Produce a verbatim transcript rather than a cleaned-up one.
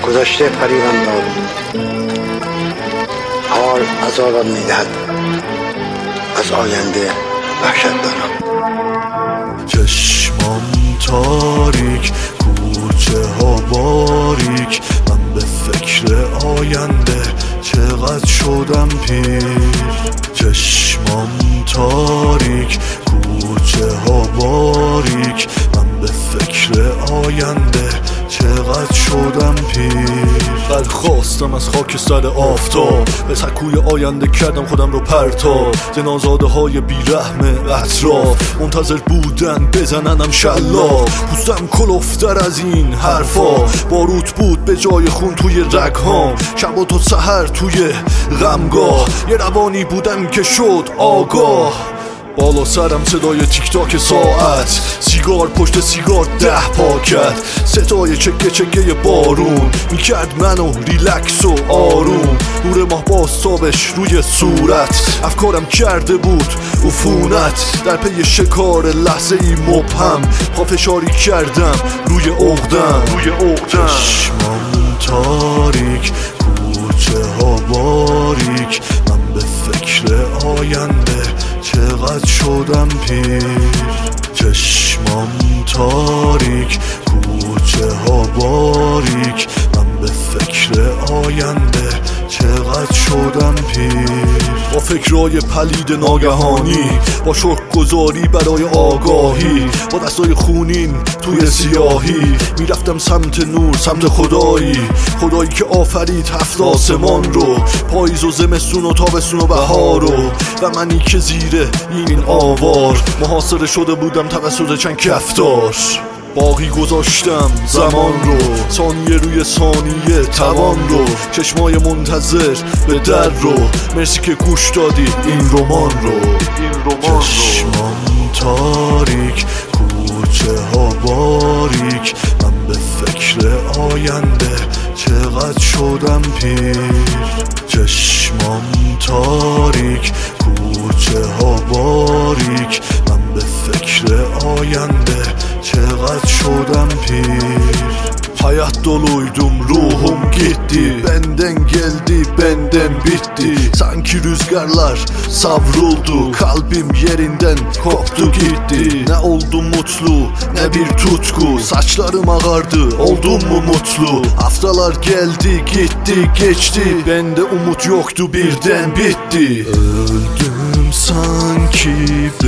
گذشته فریبم دارم، حال عذابم میدهد، از آینده وحشت دارم. چشمام تاریک، کوچه ها باریک، من به فکر آینده چقدر شدم پیر. چشمام تاریک، کوچه ها باریک، من به فکر آینده چقدر شدم پیر. برخواستم از خاک سر آفتاب، به سکوی آینده کردم خودم رو پرتاب. جنازاده های بیرحم اطراف منتظر بودن بزننم شلاق. پوستم کلفتر از این حرفا، باروت بود به جای خون توی رگهام. شب و تا سحر توی غمگاه، یه روانی بودم که شد آگاه. بالا سرم صدای تیک تاک ساعت، سیگار پشت سیگار ده پاکت. صدای چکه چکه بارون میکرد منو ریلکس و آروم. نور ماه باستابش روی صورت، افکارم کرده بود عفونت. در پی شکار لحظه ای مبهم، پافشاری کردم روی عقدم. روی عقدم چشمام تاریک، کوچه ها باریک، من به فکر آینده چقدر شدم پیر. چشمام تاریک، کوچه ها باریک، من به فکر آینده چقدر شدم پیر. با فکرای پلید ناگهانی، با شکر گذاری برای آگاهی، با دستای خونین توی سیاهی میرفتم سمت نور، سمت خدایی. خدایی که آفرید هفت آسمان رو، پاییز و زمستون و تابستون و بهار رو. و منی که زیر این آوار محاصره شده بودم توسط چند کفتار. باقی گذاشتم زمان رو، ثانیه روی ثانیه توان رو. چشمای منتظر به در رو، مرسی که گوش دادی این رمان رو. چشمام تاریک، کوچه ها باریک، من به فکر آینده چقدر شدم پیر. چشمام تاریک، کوچه ها باریک، من به فکر آینده çığat şodan pir. Hayat doluydum, ruhum gitti. Benden geldi, benden bitti. Sanki rüzgarlar savruldu, kalbim yerinden koptu gitti. Ne oldu mutlu, ne bir tutku. Saçlarım ağardı, oldum mu mutlu? Haftalar geldi, gitti, geçti. Bende umut yoktu, birden bitti. Öldüm sanki